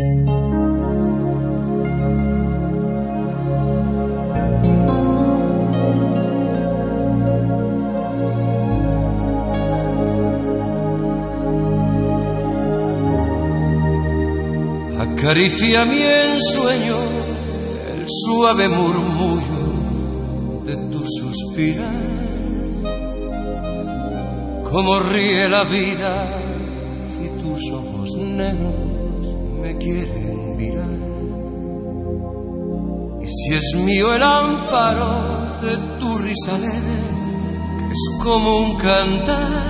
Acaricia mi ensueño el suave murmullo de tu suspirar. Cómo ríe la vida si tus ojos negros me quieren mirar. Y si es mío el amparo de tu risa leve, que es como un cantar,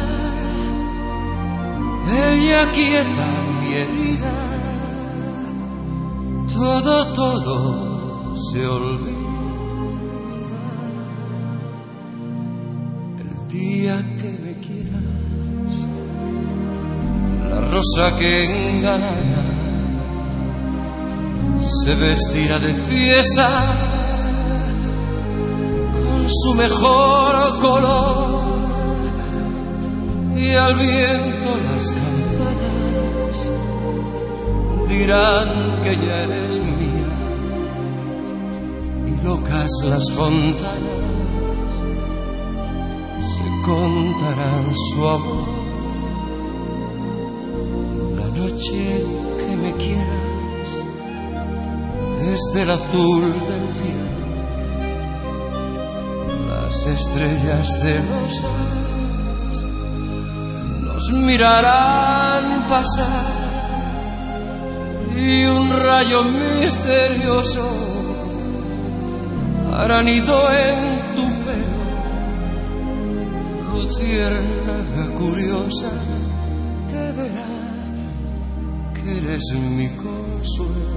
ella quieta mi herida. Todo se olvida el día que me quieras. La rosa que engaña se vestirá de fiesta con su mejor color, y al viento las campanas dirán que ya eres mía, y locas las fontanas se contarán su amor. La noche que me quieras, desde el azul del cielo, las estrellas de rosas nos mirarán pasar, y un rayo misterioso hará nido en tu pelo. Luciérnaga curiosa que verá que eres mi consuelo.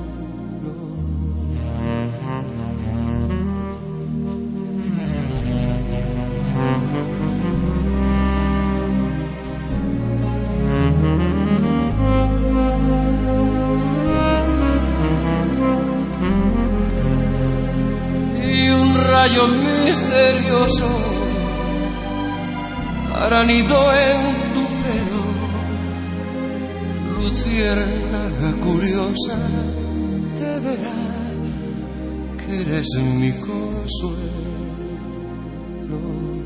Rayo misterioso hará nido en tu pelo. Luciérnaga curiosa que verá que eres mi consuelo.